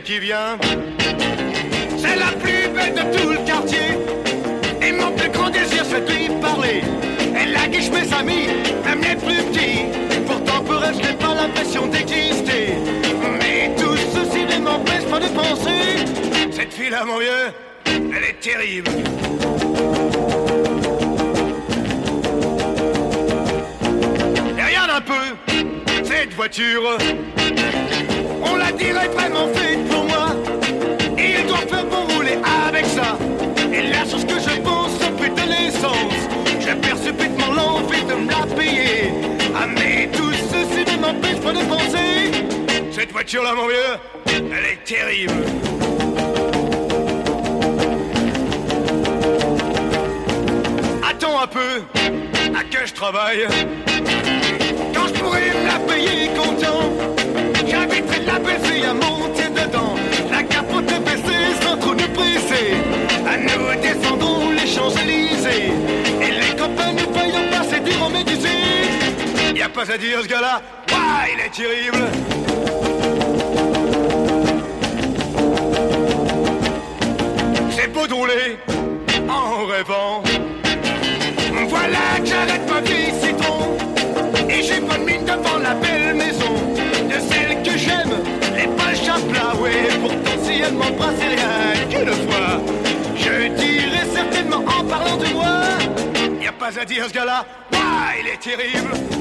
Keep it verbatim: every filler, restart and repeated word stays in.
qui vient. C'est la plus belle de tout le quartier. Et mon plus grand désir c'est de lui parler. Elle a guiche mes amis, même les plus petits. Pourtant pour elle je n'ai pas l'impression d'exister. Mais tout ceci ne m'empêche pas de penser. Cette fille-là mon vieux, elle est terrible. Et regarde un peu cette voiture. On la dirait vraiment faite pour moi. Et elle doit faire pour rouler avec ça. Et la chose que je pense, c'est putain l'essence. Je perds subitement l'envie de me la payer. Ah mais tout ceci ne m'empêche pas de penser. Cette voiture-là mon vieux, elle est terrible. Attends un peu, à que je travaille. Quand je pourrais me la payer content, j'inviterai la belle fille à monter dedans. La capote est baissée sans trop nous presser. À nous descendons les Champs-Élysées. Et les copains nous voyons passer du rhum et du sucre. Y'a pas à dire ce gars-là, ouah, il est terrible. C'est beau de rouler en rêvant. Voilà que j'arrête ma vie citron. Et j'ai pas de mine devant la belle maison de celle que j'aime, les pages à plat, ouais. Pourtant si elle m'embrasse rien qu'une fois, je dirais certainement en parlant de moi. Y a pas à dire ce gars-là, ouah, il est terrible.